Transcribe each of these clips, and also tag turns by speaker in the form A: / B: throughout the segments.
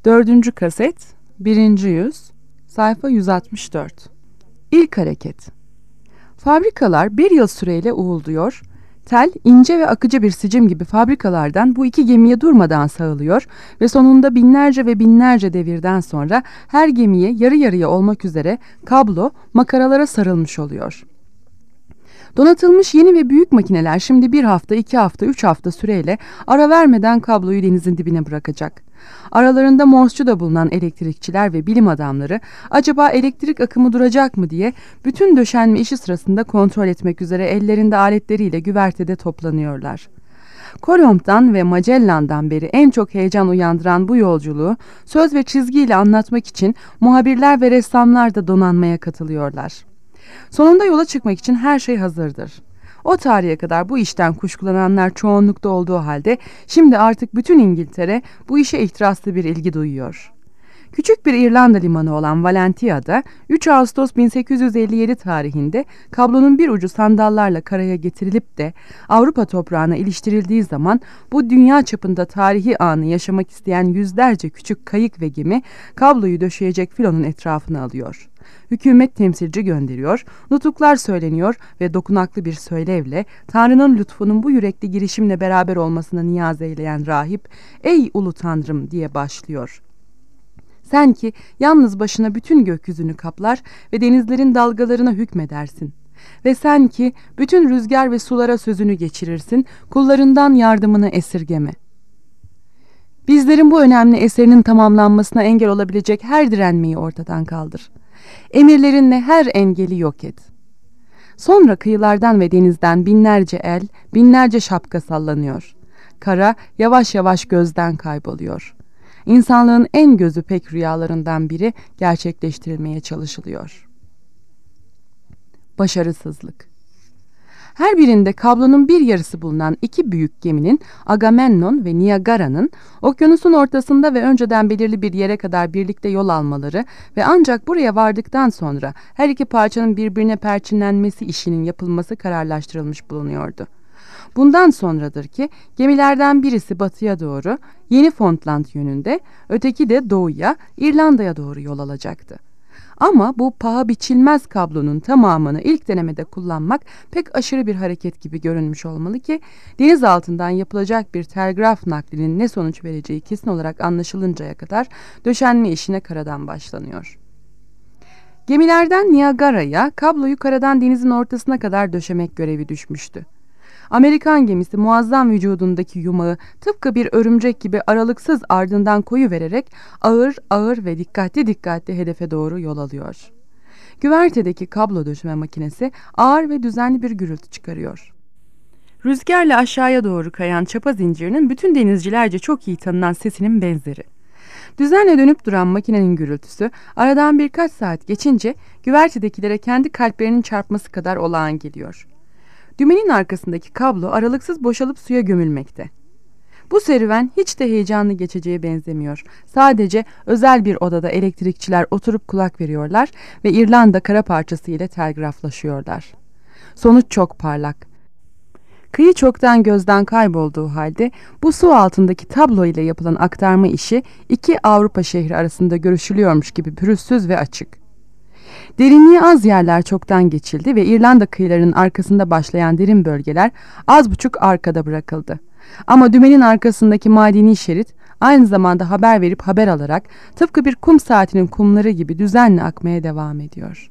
A: Dördüncü kaset, birinci yüz, sayfa 164. İlk hareket. Fabrikalar bir yıl süreyle uğulduyor, tel, ince ve akıcı bir sicim gibi fabrikalardan bu iki gemiye durmadan sağılıyor ve sonunda binlerce ve binlerce devirden sonra her gemiye yarı yarıya olmak üzere kablo makaralara sarılmış oluyor. Donatılmış yeni ve büyük makineler şimdi 1 hafta, 2 hafta, 3 hafta süreyle ara vermeden kabloyu denizin dibine bırakacak. Aralarında Morse'cu bulunan elektrikçiler ve bilim adamları acaba elektrik akımı duracak mı diye bütün döşenme işi sırasında kontrol etmek üzere ellerinde aletleriyle güvertede toplanıyorlar. Kolomb'dan ve Magellan'dan beri en çok heyecan uyandıran bu yolculuğu söz ve çizgiyle anlatmak için muhabirler ve ressamlar da donanmaya katılıyorlar. Sonunda yola çıkmak için her şey hazırdır. O tarihe kadar bu işten kuşkulananlar çoğunlukta olduğu halde şimdi artık bütün İngiltere bu işe ihtiraslı bir ilgi duyuyor. Küçük bir İrlanda limanı olan Valentia'da 3 Ağustos 1857 tarihinde kablonun bir ucu sandallarla karaya getirilip de Avrupa toprağına iliştirildiği zaman bu dünya çapında tarihi anı yaşamak isteyen yüzlerce küçük kayık ve gemi kabloyu döşeyecek filonun etrafına alıyor. Hükümet temsilci gönderiyor, nutuklar söyleniyor ve dokunaklı bir söylevle Tanrı'nın lütfunun bu yürekli girişimle beraber olmasına niyaz eyleyen rahip, "Ey ulu Tanrım" diye başlıyor. Sen ki yalnız başına bütün gökyüzünü kaplar ve denizlerin dalgalarına hükmedersin. Ve sen ki bütün rüzgar ve sulara sözünü geçirirsin, kullarından yardımını esirgeme. Bizlerin bu önemli eserinin tamamlanmasına engel olabilecek her direnmeyi ortadan kaldır. Emirlerinle her engeli yok et. Sonra kıyılardan ve denizden binlerce el, binlerce şapka sallanıyor. Kara yavaş yavaş gözden kayboluyor. İnsanlığın en gözü pek rüyalarından biri gerçekleştirilmeye çalışılıyor. Başarısızlık. Her birinde kablonun bir yarısı bulunan iki büyük geminin Agamemnon ve Niagara'nın okyanusun ortasında ve önceden belirli bir yere kadar birlikte yol almaları ve ancak buraya vardıktan sonra her iki parçanın birbirine perçinlenmesi işinin yapılması kararlaştırılmış bulunuyordu. Bundan sonradır ki gemilerden birisi batıya doğru Yeni Fontland yönünde, öteki de doğuya İrlanda'ya doğru yol alacaktı. Ama bu paha biçilmez kablonun tamamını ilk denemede kullanmak pek aşırı bir hareket gibi görünmüş olmalı ki deniz altından yapılacak bir telgraf naklinin ne sonuç vereceği kesin olarak anlaşılıncaya kadar döşenme işine karadan başlanıyor. Gemilerden Niagara'ya kabloyu karadan denizin ortasına kadar döşemek görevi düşmüştü. Amerikan gemisi muazzam vücudundaki yumağı tıpkı bir örümcek gibi aralıksız ardından koyuvererek ağır ağır ve dikkatli dikkatli hedefe doğru yol alıyor. Güvertedeki kablo döşeme makinesi ağır ve düzenli bir gürültü çıkarıyor. Rüzgarla aşağıya doğru kayan çapa zincirinin bütün denizcilerce çok iyi tanınan sesinin benzeri. Düzenle dönüp duran makinenin gürültüsü aradan birkaç saat geçince güvertedekilere kendi kalplerinin çarpması kadar olağan geliyor. Dümenin arkasındaki kablo aralıksız boşalıp suya gömülmekte. Bu serüven hiç de heyecanlı geçeceğe benzemiyor. Sadece özel bir odada elektrikçiler oturup kulak veriyorlar ve İrlanda kara parçası ile telgraflaşıyorlar. Sonuç çok parlak. Kıyı çoktan gözden kaybolduğu halde bu su altındaki tablo ile yapılan aktarma işi iki Avrupa şehri arasında görüşülüyormuş gibi pürüzsüz ve açık. Derinliği az yerler çoktan geçildi ve İrlanda kıyılarının arkasında başlayan derin bölgeler az buçuk arkada bırakıldı. Ama dümenin arkasındaki madeni şerit aynı zamanda haber verip haber alarak tıpkı bir kum saatinin kumları gibi düzenli akmaya devam ediyor.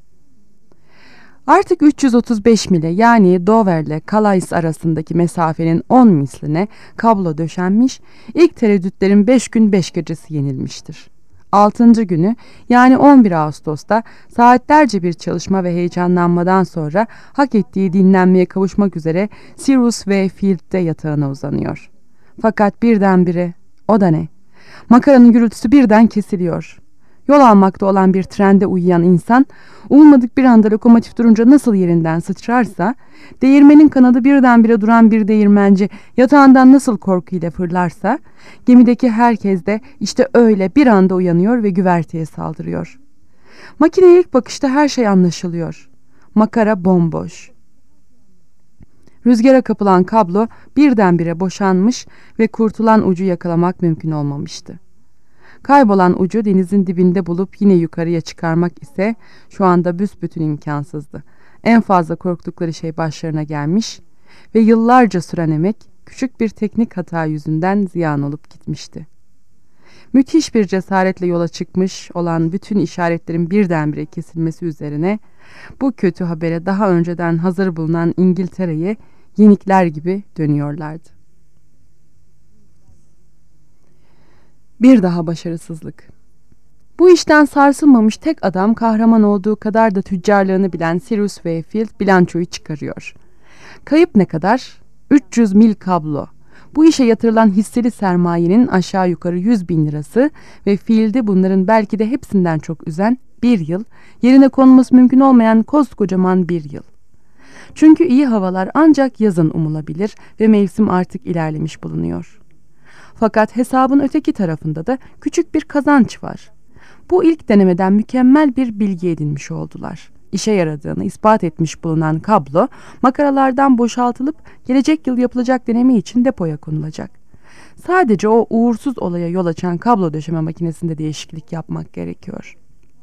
A: Artık 335 mile yani Dover ile Calais arasındaki mesafenin 10 misline kablo döşenmiş, ilk tereddütlerin 5 gün 5 gecesi yenilmiştir. 6. günü yani 11 Ağustos'ta saatlerce bir çalışma ve heyecanlanmadan sonra hak ettiği dinlenmeye kavuşmak üzere Cyrus V. Field'de yatağına uzanıyor. Fakat birdenbire, o da ne? Makaranın gürültüsü birden kesiliyor. Yol almakta olan bir trende uyuyan insan, ummadık bir anda lokomotif durunca nasıl yerinden sıçrarsa, değirmenin kanadı birdenbire duran bir değirmenci yatağından nasıl korkuyla fırlarsa, gemideki herkes de işte öyle bir anda uyanıyor ve güverteye saldırıyor. Makineye ilk bakışta her şey anlaşılıyor. Makara bomboş. Rüzgara kapılan kablo birdenbire boşanmış ve kurtulan ucu yakalamak mümkün olmamıştı. Kaybolan ucu denizin dibinde bulup yine yukarıya çıkarmak ise şu anda büsbütün imkansızdı. En fazla korktukları şey başlarına gelmiş ve yıllarca süren emek küçük bir teknik hata yüzünden ziyan olup gitmişti. Müthiş bir cesaretle yola çıkmış olan bütün işaretlerin birdenbire kesilmesi üzerine bu kötü habere daha önceden hazır bulunan İngiltere'ye yenikler gibi dönüyorlardı. Bir daha başarısızlık. Bu işten sarsılmamış tek adam kahraman olduğu kadar da tüccarlığını bilen Cyrus Wayfield bilançoyu çıkarıyor. Kayıp ne kadar? 300 mil kablo. Bu işe yatırılan hisseli sermayenin aşağı yukarı 100.000 lirası ve Field'i bunların belki de hepsinden çok üzen bir yıl, yerine konması mümkün olmayan koskocaman bir yıl. Çünkü iyi havalar ancak yazın umulabilir ve mevsim artık ilerlemiş bulunuyor. Fakat hesabın öteki tarafında da küçük bir kazanç var. Bu ilk denemeden mükemmel bir bilgi edinmiş oldular. İşe yaradığını ispat etmiş bulunan kablo, makaralardan boşaltılıp gelecek yıl yapılacak deneme için depoya konulacak. Sadece o uğursuz olaya yol açan kablo döşeme makinesinde değişiklik yapmak gerekiyor.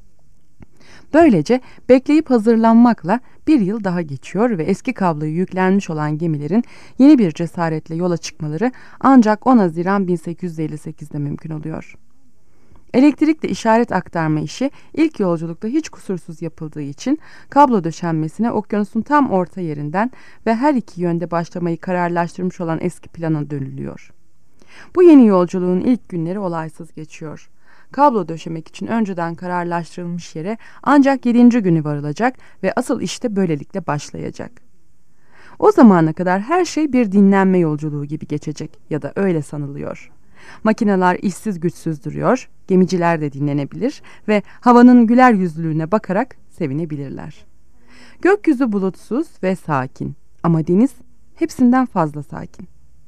A: Böylece bekleyip hazırlanmakla bir yıl daha geçiyor ve eski kabloyu yüklenmiş olan gemilerin yeni bir cesaretle yola çıkmaları ancak 10 Haziran 1858'de mümkün oluyor. Elektrikle işaret aktarma işi ilk yolculukta hiç kusursuz yapıldığı için kablo döşenmesine okyanusun tam orta yerinden ve her iki yönde başlamayı kararlaştırmış olan eski plana dönülüyor. Bu yeni yolculuğun ilk günleri olaysız geçiyor. Kablo döşemek için önceden kararlaştırılmış yere ancak 7. günü varılacak ve asıl işte böylelikle başlayacak. O zamana kadar her şey bir dinlenme yolculuğu gibi geçecek ya da öyle sanılıyor. Makineler işsiz güçsüz duruyor, gemiciler de dinlenebilir ve havanın güler yüzlülüğüne bakarak sevinebilirler. Gökyüzü bulutsuz ve sakin ama deniz hepsinden fazla sakin.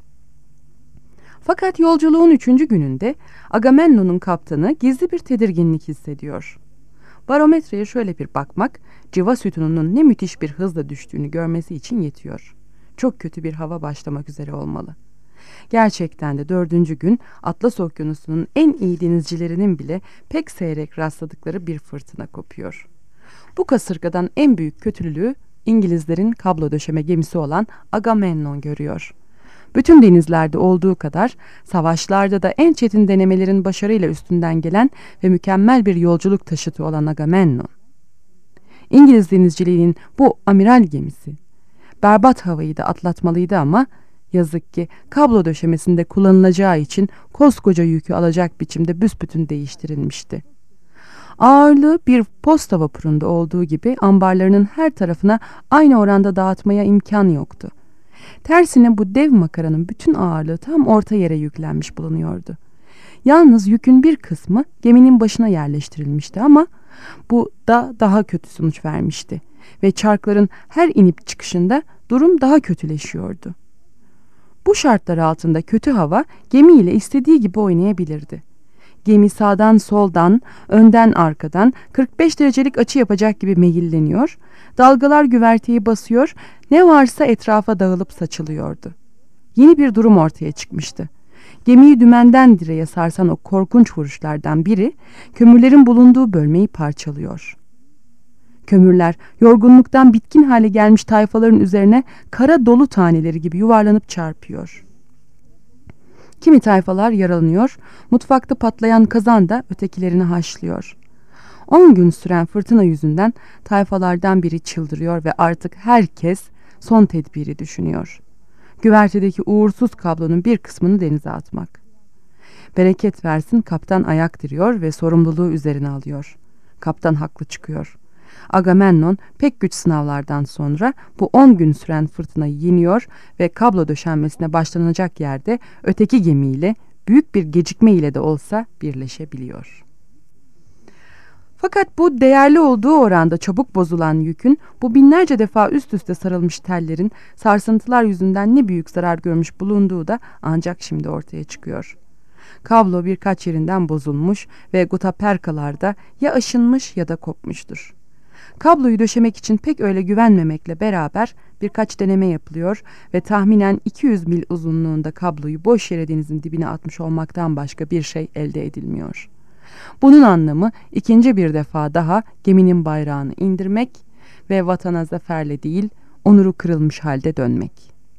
A: Fakat yolculuğun 3. gününde Agamemnon'un kaptanı gizli bir tedirginlik hissediyor. Barometreye şöyle bir bakmak, civa sütununun ne müthiş bir hızla düştüğünü görmesi için yetiyor. Çok kötü bir hava başlamak üzere olmalı. Gerçekten de 4. gün Atlas Okyanusu'nun en iyi denizcilerinin bile pek seyrek rastladıkları bir fırtına kopuyor. Bu kasırgadan en büyük kötülüğü İngilizlerin kablo döşeme gemisi olan Agamemnon görüyor. Bütün denizlerde olduğu kadar savaşlarda da en çetin denemelerin başarıyla üstünden gelen ve mükemmel bir yolculuk taşıtı olan Agamemnon. İngiliz denizciliğinin bu amiral gemisi berbat havayı da atlatmalıydı ama yazık ki kablo döşemesinde kullanılacağı için koskoca yükü alacak biçimde büsbütün değiştirilmişti. Ağırlığı bir posta vapurunda olduğu gibi ambarlarının her tarafına aynı oranda dağıtmaya imkan yoktu. Tersine bu dev makaranın bütün ağırlığı tam orta yere yüklenmiş bulunuyordu. Yalnız yükün bir kısmı geminin başına yerleştirilmişti ama bu da daha kötü sonuç vermişti ve çarkların her inip çıkışında durum daha kötüleşiyordu. Bu şartlar altında kötü hava gemiyle istediği gibi oynayabilirdi. Gemi sağdan soldan, önden arkadan 45 derecelik açı yapacak gibi meyilleniyor, dalgalar güverteyi basıyor, ne varsa etrafa dağılıp saçılıyordu. Yeni bir durum ortaya çıkmıştı. Gemiyi dümenden direğe sarsan o korkunç vuruşlardan biri, kömürlerin bulunduğu bölmeyi parçalıyor. Kömürler, yorgunluktan bitkin hale gelmiş tayfaların üzerine kara dolu taneleri gibi yuvarlanıp çarpıyor. Kimi tayfalar yaralanıyor, mutfakta patlayan kazan da ötekilerini haşlıyor. 10 gün süren fırtına yüzünden tayfalardan biri çıldırıyor ve artık herkes son tedbiri düşünüyor. Güvertedeki uğursuz kablonun bir kısmını denize atmak. Bereket versin kaptan ayak diriyor ve sorumluluğu üzerine alıyor. Kaptan haklı çıkıyor. Agamemnon pek güç sınavlardan sonra bu 10 gün süren fırtınayı yeniyor ve kablo döşenmesine başlanacak yerde öteki gemiyle büyük bir gecikme ile de olsa birleşebiliyor. Fakat bu değerli olduğu oranda çabuk bozulan yükün bu binlerce defa üst üste sarılmış tellerin sarsıntılar yüzünden ne büyük zarar görmüş bulunduğu da ancak şimdi ortaya çıkıyor. Kablo birkaç yerinden bozulmuş ve gutaperkalarda ya aşınmış ya da kopmuştur. Kabloyu döşemek için pek öyle güvenmemekle beraber birkaç deneme yapılıyor ve tahminen 200 mil uzunluğunda kabloyu boş yere denizin dibine atmış olmaktan başka bir şey elde edilmiyor. Bunun anlamı ikinci bir defa daha geminin bayrağını indirmek ve vatana zaferle değil, onuru kırılmış halde dönmek.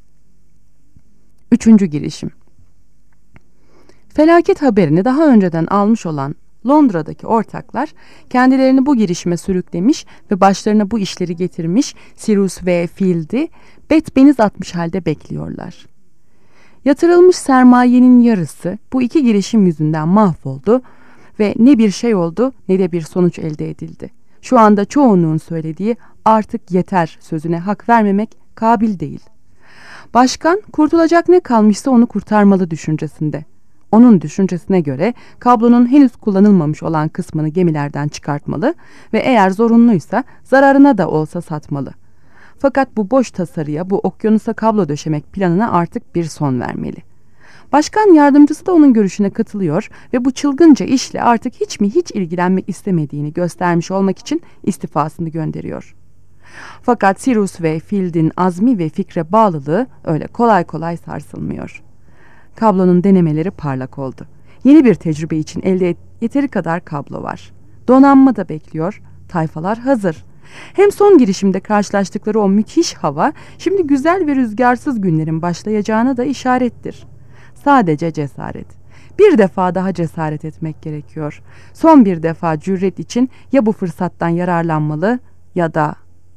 A: Üçüncü girişim. Felaket haberini daha önceden almış olan Londra'daki ortaklar kendilerini bu girişime sürüklemiş ve başlarına bu işleri getirmiş Cyrus ve Field'i betbeniz atmış halde bekliyorlar. Yatırılmış sermayenin yarısı bu iki girişim yüzünden mahvoldu ve ne bir şey oldu ne de bir sonuç elde edildi. Şu anda çoğunluğun söylediği artık yeter sözüne hak vermemek kabil değil. Başkan kurtulacak ne kalmışsa onu kurtarmalı düşüncesinde. Onun düşüncesine göre kablonun henüz kullanılmamış olan kısmını gemilerden çıkartmalı ve eğer zorunluysa zararına da olsa satmalı. Fakat bu boş tasarıya, bu okyanusa kablo döşemek planına artık bir son vermeli. Başkan yardımcısı da onun görüşüne katılıyor ve bu çılgınca işle artık hiç ilgilenmek istemediğini göstermiş olmak için istifasını gönderiyor. Fakat Cyrus ve Field'in azmi ve fikre bağlılığı öyle kolay kolay sarsılmıyor. Kablonun denemeleri parlak oldu. Yeni bir tecrübe için elde yeteri kadar kablo var. Donanma da bekliyor, tayfalar hazır. Hem son girişimde karşılaştıkları o müthiş hava, şimdi güzel ve rüzgarsız günlerin başlayacağına da işarettir. Sadece cesaret. Bir defa daha cesaret etmek gerekiyor. Son bir defa cüret için ya bu fırsattan yararlanmalı ya da...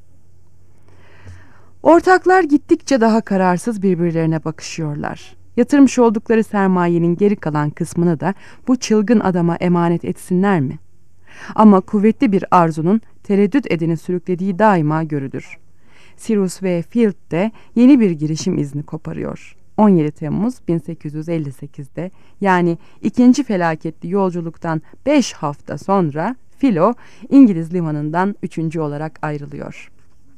A: Ortaklar gittikçe daha kararsız birbirlerine bakışıyorlar. Yatırmış oldukları sermayenin geri kalan kısmını da bu çılgın adama emanet etsinler mi? Ama kuvvetli bir arzunun tereddüt edeni sürüklediği daima görülür. Cyrus ve Field de yeni bir girişim izni koparıyor. 17 Temmuz 1858'de yani ikinci felaketli yolculuktan 5 hafta sonra Filo İngiliz limanından 3. olarak ayrılıyor.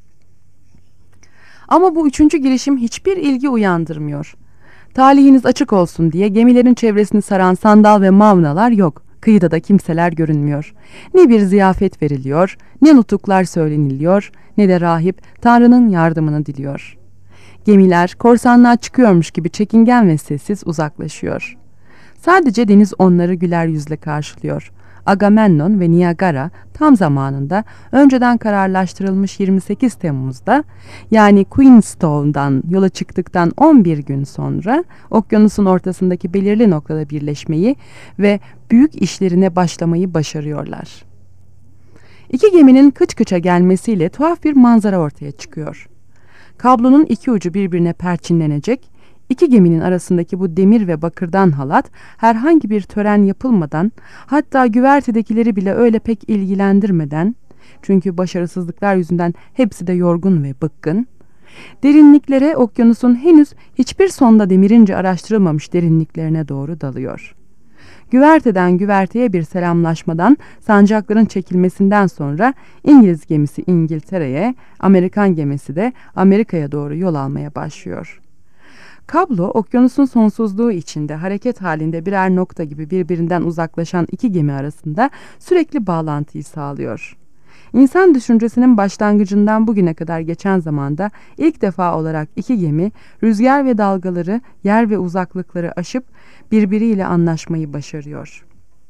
A: Ama bu 3. girişim hiçbir ilgi uyandırmıyor. Talihiniz açık olsun diye gemilerin çevresini saran sandal ve mavnalar yok. Kıyıda da kimseler görünmüyor. Ne bir ziyafet veriliyor, ne nutuklar söyleniliyor, ne de rahip Tanrı'nın yardımını diliyor. Gemiler korsanlığa çıkıyormuş gibi çekingen ve sessiz uzaklaşıyor. Sadece deniz onları güler yüzle karşılıyor. Agamemnon ve Niagara tam zamanında önceden kararlaştırılmış 28 Temmuz'da yani Queenstown'dan yola çıktıktan 11 gün sonra okyanusun ortasındaki belirli noktada birleşmeyi ve büyük işlerine başlamayı başarıyorlar. İki geminin kıç kıça gelmesiyle tuhaf bir manzara ortaya çıkıyor. Kablonun iki ucu birbirine perçinlenecek, İki geminin arasındaki bu demir ve bakırdan halat herhangi bir tören yapılmadan, hatta güvertedekileri bile öyle pek ilgilendirmeden, çünkü başarısızlıklar yüzünden hepsi de yorgun ve bıkkın, derinliklere okyanusun henüz hiçbir sonda demirince araştırılmamış derinliklerine doğru dalıyor. Güverteden güverteye bir selamlaşmadan, sancakların çekilmesinden sonra İngiliz gemisi İngiltere'ye, Amerikan gemisi de Amerika'ya doğru yol almaya başlıyor. Kablo, okyanusun sonsuzluğu içinde hareket halinde birer nokta gibi birbirinden uzaklaşan iki gemi arasında sürekli bağlantıyı sağlıyor. İnsan düşüncesinin başlangıcından bugüne kadar geçen zamanda ilk defa olarak iki gemi rüzgar ve dalgaları, yer ve uzaklıkları aşıp birbiriyle anlaşmayı başarıyor.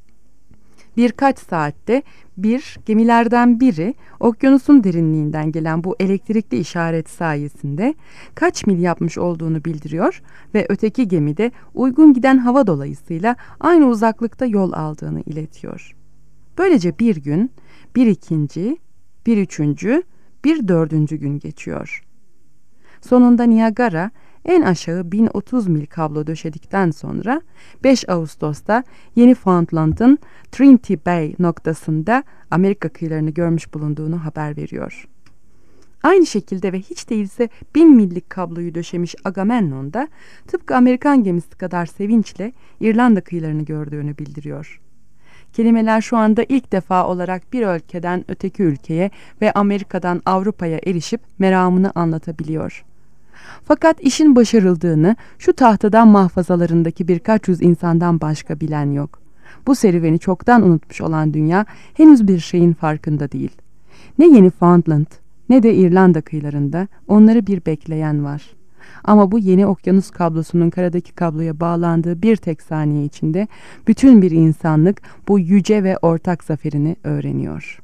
A: Birkaç saatte gemilerden biri okyanusun derinliğinden gelen bu elektrikli işaret sayesinde kaç mil yapmış olduğunu bildiriyor ve öteki gemi de uygun giden hava dolayısıyla aynı uzaklıkta yol aldığını iletiyor. Böylece bir gün, bir ikinci, bir üçüncü, bir dördüncü gün geçiyor. Sonunda Niagara en aşağı 1030 mil kablo döşedikten sonra 5 Ağustos'ta Newfoundland'ın Trinity Bay noktasında Amerika kıyılarını görmüş bulunduğunu haber veriyor. Aynı şekilde ve hiç değilse 1000 millik kabloyu döşemiş Agamemnon da tıpkı Amerikan gemisi kadar sevinçle İrlanda kıyılarını gördüğünü bildiriyor. Kelimeler şu anda ilk defa olarak bir ülkeden öteki ülkeye ve Amerika'dan Avrupa'ya erişip meramını anlatabiliyor. Fakat işin başarıldığını şu tahtadan mahfazalarındaki birkaç yüz insandan başka bilen yok. Bu serüveni çoktan unutmuş olan dünya henüz bir şeyin farkında değil. Ne Newfoundland ne de İrlanda kıyılarında onları bir bekleyen var. Ama bu yeni okyanus kablosunun karadaki kabloya bağlandığı bir tek saniye içinde bütün bir insanlık bu yüce ve ortak zaferini öğreniyor.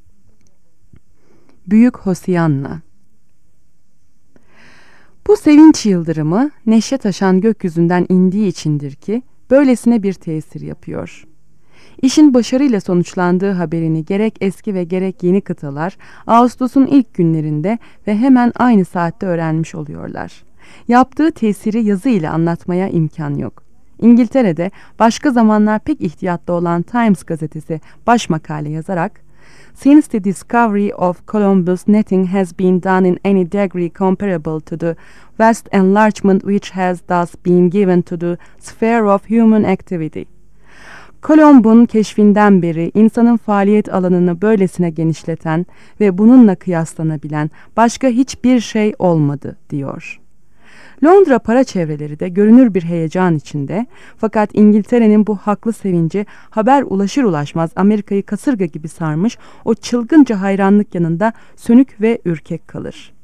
A: Büyük Hosianna. Bu sevinç yıldırımı neşe taşan gökyüzünden indiği içindir ki böylesine bir tesir yapıyor. İşin başarıyla sonuçlandığı haberini gerek eski ve gerek yeni kıtalar Ağustos'un ilk günlerinde ve hemen aynı saatte öğrenmiş oluyorlar. Yaptığı tesiri yazı ile anlatmaya imkan yok. İngiltere'de başka zamanlar pek ihtiyatlı olan Times gazetesi baş makale yazarak "Since the discovery of Columbus, nothing has been done in any degree comparable to the vast enlargement which has thus been given to the sphere of human activity." Kolomb'un keşfinden beri insanın faaliyet alanını böylesine genişleten ve bununla kıyaslanabilen başka hiçbir şey olmadı, diyor. Londra para çevreleri de görünür bir heyecan içinde, fakat İngiltere'nin bu haklı sevinci haber ulaşır ulaşmaz Amerika'yı kasırga gibi sarmış o çılgınca hayranlık yanında sönük ve ürkek kalır.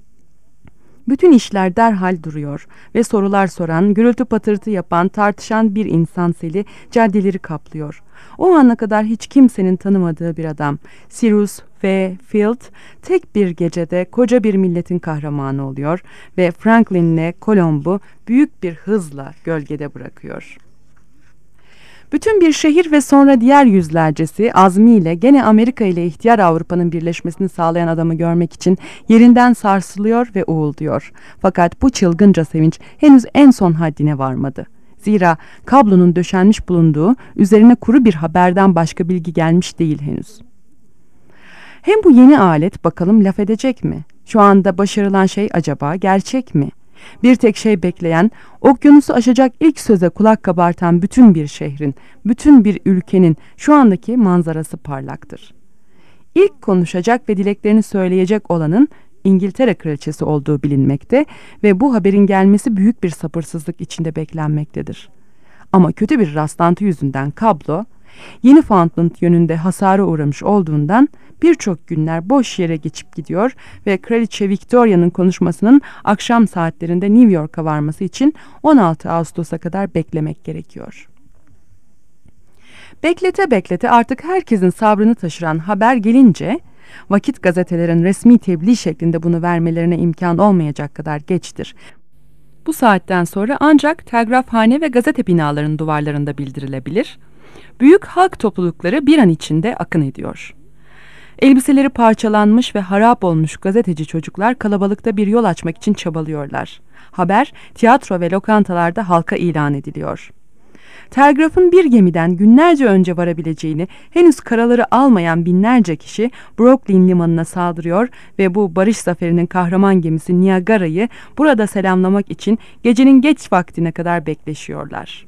A: Bütün işler derhal duruyor ve sorular soran, gürültü patırtı yapan, tartışan bir insan seli caddeleri kaplıyor. O ana kadar hiç kimsenin tanımadığı bir adam, Cyrus V. Field, tek bir gecede koca bir milletin kahramanı oluyor ve Franklin'le Colomb'u büyük bir hızla gölgede bırakıyor. Bütün bir şehir ve sonra diğer yüzlercesi azmiyle gene Amerika ile ihtiyar Avrupa'nın birleşmesini sağlayan adamı görmek için yerinden sarsılıyor ve uğulduyor. Fakat bu çılgınca sevinç henüz en son haddine varmadı. Zira kablonun döşenmiş bulunduğu, üzerine kuru bir haberden başka bilgi gelmiş değil henüz. Hem bu yeni alet bakalım laf edecek mi? Şu anda başarılan şey acaba gerçek mi? Bir tek şey bekleyen, okyanusu aşacak ilk söze kulak kabartan bütün bir şehrin, bütün bir ülkenin şu andaki manzarası parlaktır. İlk konuşacak ve dileklerini söyleyecek olanın İngiltere kraliçesi olduğu bilinmekte ve bu haberin gelmesi büyük bir sabırsızlık içinde beklenmektedir. Ama kötü bir rastlantı yüzünden kablo, Yeni Foundland yönünde hasara uğramış olduğundan birçok günler boş yere geçip gidiyor ve Kraliçe Victoria'nın konuşmasının akşam saatlerinde New York'a varması için 16 Ağustos'a kadar beklemek gerekiyor. Beklete beklete artık herkesin sabrını taşıran haber gelince, vakit gazetelerin resmi tebliğ şeklinde bunu vermelerine imkan olmayacak kadar geçtir. Bu saatten sonra ancak telgrafhane ve gazete binalarının duvarlarında bildirilebilir. Büyük halk toplulukları bir an içinde akın ediyor. Elbiseleri parçalanmış ve harap olmuş gazeteci çocuklar kalabalıkta bir yol açmak için çabalıyorlar. Haber tiyatro ve lokantalarda halka ilan ediliyor. Telgrafın bir gemiden günlerce önce varabileceğini henüz karaları almayan binlerce kişi Brooklyn limanına saldırıyor ve bu barış zaferinin kahraman gemisi Niagara'yı burada selamlamak için gecenin geç vaktine kadar bekleşiyorlar.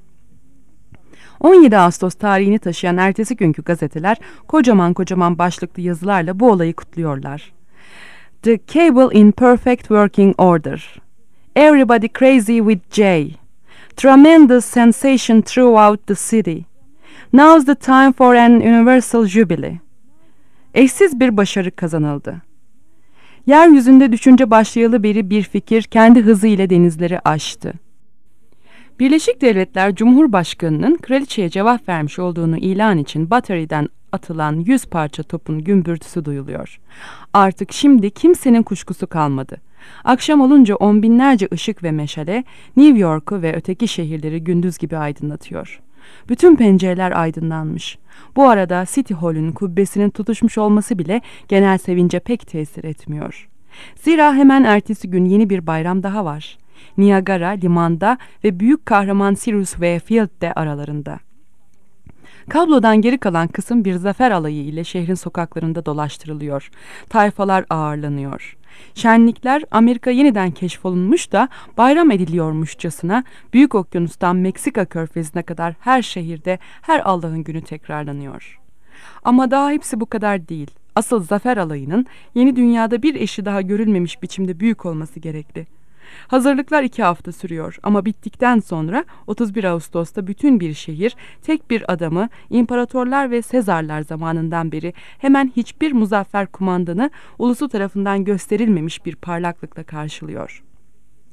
A: 17 Ağustos tarihini taşıyan ertesi günkü gazeteler kocaman kocaman başlıklı yazılarla bu olayı kutluyorlar. The cable in perfect working order. Everybody crazy with J. Tremendous sensation throughout the city. Now's the time for an universal jubilee. Eşsiz bir başarı kazanıldı. Yeryüzünde düşünce başlayalı beri bir fikir kendi hızıyla denizleri aştı. Birleşik Devletler Cumhurbaşkanı'nın kraliçeye cevap vermiş olduğunu ilan için Battery'den atılan 100 parça topun gümbürtüsü duyuluyor. Artık şimdi kimsenin kuşkusu kalmadı. Akşam olunca on binlerce ışık ve meşale New York'u ve öteki şehirleri gündüz gibi aydınlatıyor. Bütün pencereler aydınlanmış. Bu arada City Hall'ün kubbesinin tutuşmuş olması bile genel sevince pek tesir etmiyor. Zira hemen ertesi gün yeni bir bayram daha var. Niagara limanda ve büyük kahraman Cyrus V. Field de aralarında. Kablodan geri kalan kısım bir zafer alayı ile şehrin sokaklarında dolaştırılıyor. Tayfalar ağırlanıyor. Şenlikler Amerika yeniden keşfolunmuş da bayram ediliyormuşçasına Büyük Okyanus'tan Meksika körfezine kadar her şehirde her Allah'ın günü tekrarlanıyor. Ama daha hepsi bu kadar değil. Asıl zafer alayının yeni dünyada bir eşi daha görülmemiş biçimde büyük olması gerekli. Hazırlıklar 2 hafta sürüyor ama bittikten sonra 31 Ağustos'ta bütün bir şehir tek bir adamı imparatorlar ve Sezarlar zamanından beri hemen hiçbir muzaffer kumandanı ulusu tarafından gösterilmemiş bir parlaklıkla karşılıyor.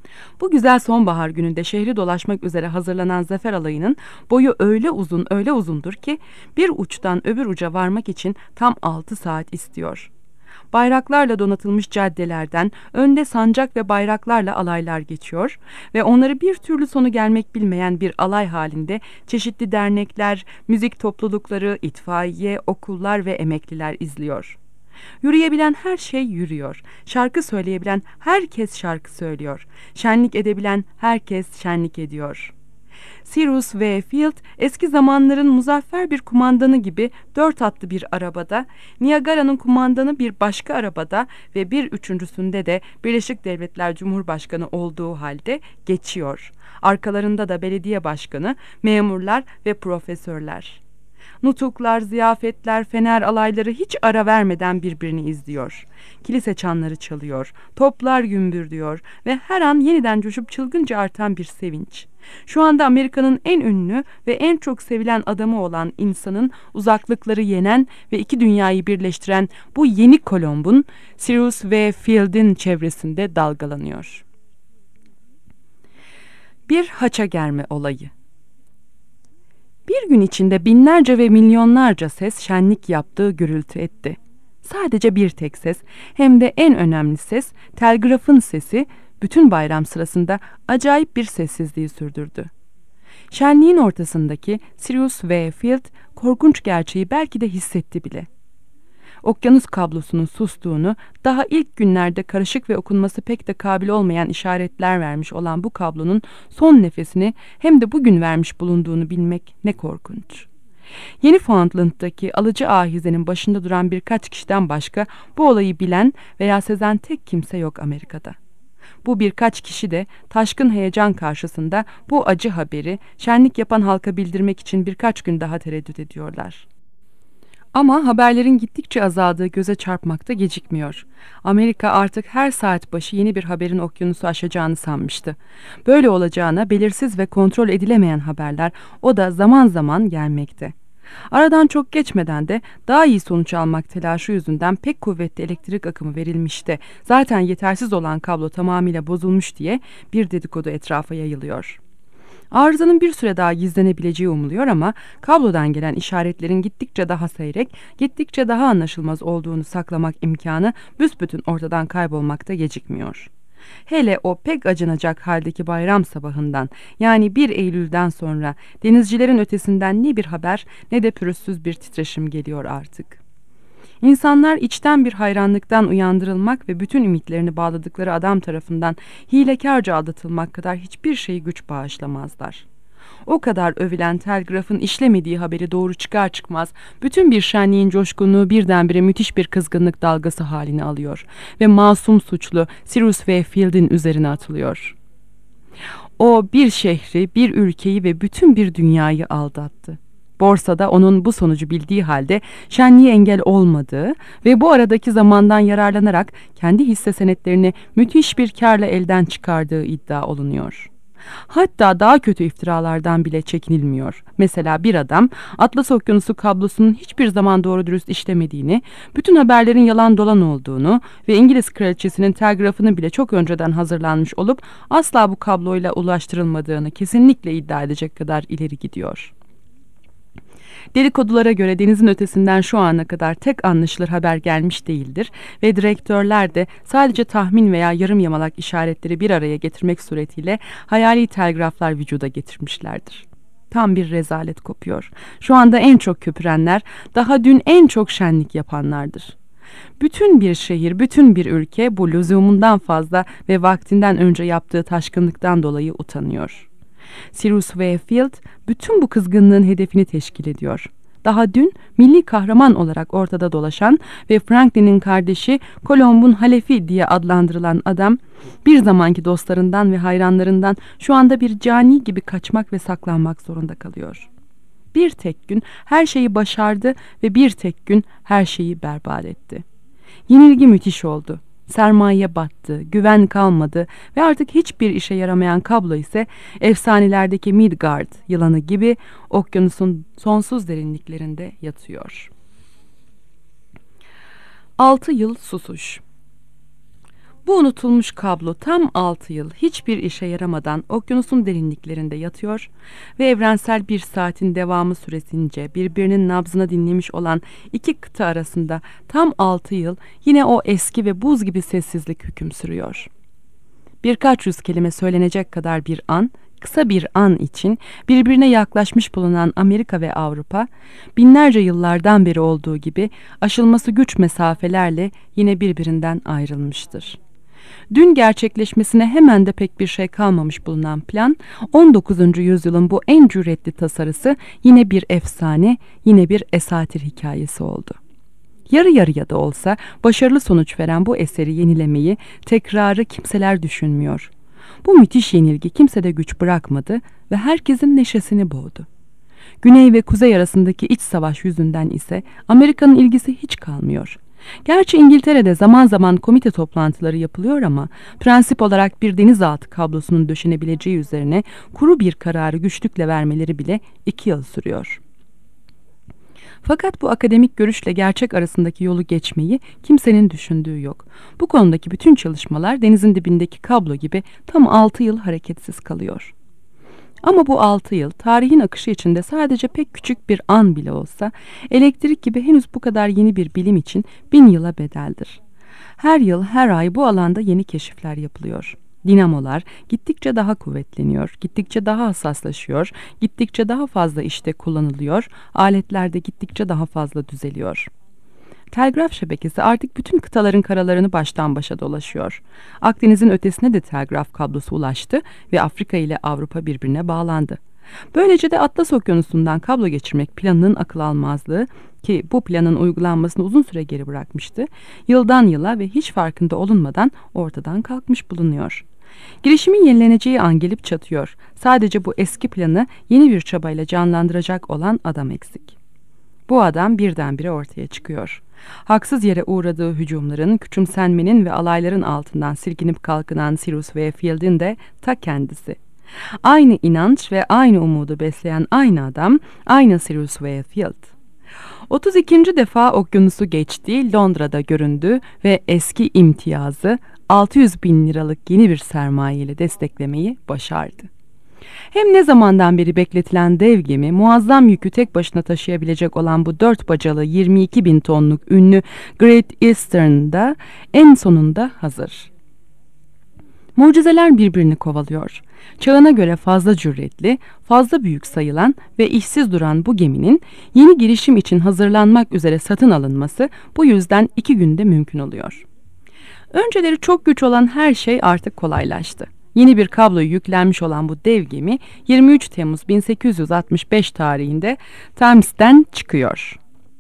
A: Bu güzel sonbahar gününde şehri dolaşmak üzere hazırlanan zafer alayının boyu öyle uzun öyle uzundur ki bir uçtan öbür uca varmak için tam 6 saat istiyor. Bayraklarla donatılmış caddelerden önde sancak ve bayraklarla alaylar geçiyor ve onları bir türlü sonu gelmek bilmeyen bir alay halinde çeşitli dernekler, müzik toplulukları, itfaiye, okullar ve emekliler izliyor. Yürüyebilen her şey yürüyor. Şarkı söyleyebilen herkes şarkı söylüyor. Şenlik edebilen herkes şenlik ediyor. Cyrus V. Field eski zamanların muzaffer bir kumandanı gibi 4 atlı bir arabada, Niagara'nın kumandanı bir başka arabada ve bir üçüncüsünde de Birleşik Devletler Cumhurbaşkanı olduğu halde geçiyor. Arkalarında da belediye başkanı, memurlar ve profesörler. Nutuklar, ziyafetler, fener alayları hiç ara vermeden birbirini izliyor. Kilise çanları çalıyor, toplar gümbürdüyor ve her an yeniden coşup çılgınca artan bir sevinç. Şu anda Amerika'nın en ünlü ve en çok sevilen adamı olan insanın uzaklıkları yenen ve iki dünyayı birleştiren bu yeni Kolomb'un Cyrus ve Field'in çevresinde dalgalanıyor. Bir haça germe olayı. Bir gün içinde binlerce ve milyonlarca ses şenlik yaptığı gürültü etti. Sadece bir tek ses, hem de en önemli ses, telgrafın sesi, bütün bayram sırasında acayip bir sessizliği sürdürdü. Şenliğin ortasındaki Cyrus V. Field korkunç gerçeği belki de hissetti bile. Okyanus kablosunun sustuğunu, daha ilk günlerde karışık ve okunması pek de kabil olmayan işaretler vermiş olan bu kablonun son nefesini hem de bugün vermiş bulunduğunu bilmek ne korkunç. Yeni Foundland'daki alıcı ahizenin başında duran birkaç kişiden başka bu olayı bilen veya sezen tek kimse yok Amerika'da. Bu birkaç kişi de taşkın heyecan karşısında bu acı haberi şenlik yapan halka bildirmek için birkaç gün daha tereddüt ediyorlar. Ama haberlerin gittikçe azaldığı göze çarpmakta gecikmiyor. Amerika artık her saat başı yeni bir haberin okyanusu aşacağını sanmıştı. Böyle olacağına belirsiz ve kontrol edilemeyen haberler o da zaman zaman gelmekte. Aradan çok geçmeden de daha iyi sonuç almak telaşı yüzünden pek kuvvetli elektrik akımı verilmişti. Zaten yetersiz olan kablo tamamıyla bozulmuş diye bir dedikodu etrafa yayılıyor. Arızanın bir süre daha gizlenebileceği umuluyor ama kablodan gelen işaretlerin gittikçe daha seyrek, gittikçe daha anlaşılmaz olduğunu saklamak imkanı büsbütün ortadan kaybolmakta gecikmiyor. Hele o pek acınacak haldeki bayram sabahından, yani 1 Eylül'den sonra denizcilerin ötesinden ne bir haber ne de pürüzsüz bir titreşim geliyor artık. İnsanlar içten bir hayranlıktan uyandırılmak ve bütün ümitlerini bağladıkları adam tarafından hilekarca aldatılmak kadar hiçbir şeyi güç bağışlamazlar. O kadar övülen telgrafın işlemediği haberi doğru çıkar çıkmaz bütün bir şenliğin coşkunluğu birdenbire müthiş bir kızgınlık dalgası halini alıyor ve masum suçlu Cyrus V. Field'in üzerine atılıyor. O bir şehri, bir ülkeyi ve bütün bir dünyayı aldattı. Borsada onun bu sonucu bildiği halde şenliğe engel olmadığı ve bu aradaki zamandan yararlanarak kendi hisse senetlerini müthiş bir kârla elden çıkardığı iddia olunuyor. Hatta daha kötü iftiralardan bile çekinilmiyor. Mesela bir adam Atlas Okyanusu kablosunun hiçbir zaman doğru dürüst işlemediğini, bütün haberlerin yalan dolan olduğunu ve İngiliz kraliçesinin telgrafını bile çok önceden hazırlanmış olup asla bu kabloyla ulaştırılmadığını kesinlikle iddia edecek kadar ileri gidiyor. Dedikodulara göre denizin ötesinden şu ana kadar tek anlaşılır haber gelmiş değildir ve direktörler de sadece tahmin veya yarım yamalak işaretleri bir araya getirmek suretiyle hayali telgraflar vücuda getirmişlerdir. Tam bir rezalet kopuyor. Şu anda en çok köpürenler daha dün en çok şenlik yapanlardır. Bütün bir şehir, bütün bir ülke bu lüzumundan fazla ve vaktinden önce yaptığı taşkınlıktan dolayı utanıyor. Cyrus V. Field bütün bu kızgınlığın hedefini teşkil ediyor. Daha dün milli kahraman olarak ortada dolaşan ve Franklin'in kardeşi Kolomb'un halefi diye adlandırılan adam bir zamanki dostlarından ve hayranlarından şu anda bir cani gibi kaçmak ve saklanmak zorunda kalıyor. Bir tek gün her şeyi başardı ve bir tek gün her şeyi berbat etti. Yenilgi müthiş oldu. Sermaye battı, güven kalmadı ve artık hiçbir işe yaramayan kablo ise efsanelerdeki Midgard yılanı gibi okyanusun sonsuz derinliklerinde yatıyor. 6 yıl susuş. Bu unutulmuş kablo tam 6 yıl hiçbir işe yaramadan okyanusun derinliklerinde yatıyor ve evrensel bir saatin devamı süresince birbirinin nabzını dinlemiş olan iki kıta arasında tam 6 yıl yine o eski ve buz gibi sessizlik hüküm sürüyor. Birkaç yüz kelime söylenecek kadar bir an, kısa bir an için birbirine yaklaşmış bulunan Amerika ve Avrupa, binlerce yıllardan beri olduğu gibi aşılması güç mesafelerle yine birbirinden ayrılmıştır. Dün gerçekleşmesine hemen de pek bir şey kalmamış bulunan plan, 19. yüzyılın bu en cüretli tasarısı yine bir efsane, yine bir esatir hikayesi oldu. Yarı yarıya da olsa başarılı sonuç veren bu eseri yenilemeyi, tekrarı kimseler düşünmüyor. Bu müthiş yenilgi kimsede güç bırakmadı ve herkesin neşesini boğdu. Güney ve kuzey arasındaki iç savaş yüzünden ise Amerika'nın ilgisi hiç kalmıyor. Gerçi İngiltere'de zaman zaman komite toplantıları yapılıyor ama prensip olarak bir denizaltı kablosunun döşenebileceği üzerine kuru bir kararı güçlükle vermeleri bile 2 yıl sürüyor. Fakat bu akademik görüşle gerçek arasındaki yolu geçmeyi kimsenin düşündüğü yok. Bu konudaki bütün çalışmalar denizin dibindeki kablo gibi tam 6 yıl hareketsiz kalıyor. Ama bu 6 yıl tarihin akışı içinde sadece pek küçük bir an bile olsa elektrik gibi henüz bu kadar yeni bir bilim için 1000 yıla bedeldir. Her yıl her ay bu alanda yeni keşifler yapılıyor. Dinamolar gittikçe daha kuvvetleniyor, gittikçe daha hassaslaşıyor, gittikçe daha fazla işte kullanılıyor, aletler de gittikçe daha fazla düzeliyor. Telgraf şebekesi artık bütün kıtaların karalarını baştan başa dolaşıyor. Akdeniz'in ötesine de telgraf kablosu ulaştı ve Afrika ile Avrupa birbirine bağlandı. Böylece de Atlas Okyanusu'ndan kablo geçirmek planının akıl almazlığı, ki bu planın uygulanmasını uzun süre geri bırakmıştı, yıldan yıla ve hiç farkında olunmadan ortadan kalkmış bulunuyor. Girişimin yenileneceği an gelip çatıyor. Sadece bu eski planı yeni bir çabayla canlandıracak olan adam eksik. Bu adam birdenbire ortaya çıkıyor. Haksız yere uğradığı hücumların, küçümsenmenin ve alayların altından silkinip kalkınan Cyrus Vayfield'in de ta kendisi. Aynı inanç ve aynı umudu besleyen aynı adam, aynı Cyrus Vayfield. 32. defa okyanusu geçti, Londra'da göründü ve eski imtiyazı 600 bin liralık yeni bir sermaye ile desteklemeyi başardı. Hem ne zamandan beri bekletilen dev gemi, muazzam yükü tek başına taşıyabilecek olan bu 4 bacalı 22 bin tonluk ünlü Great Eastern'da en sonunda hazır. Mucizeler birbirini kovalıyor. Çağına göre fazla cüretli, fazla büyük sayılan ve işsiz duran bu geminin yeni girişim için hazırlanmak üzere satın alınması bu yüzden 2 günde mümkün oluyor. Önceleri çok güç olan her şey artık kolaylaştı. Yeni bir kabloyu yüklenmiş olan bu dev gemi 23 Temmuz 1865 tarihinde Thames'ten çıkıyor.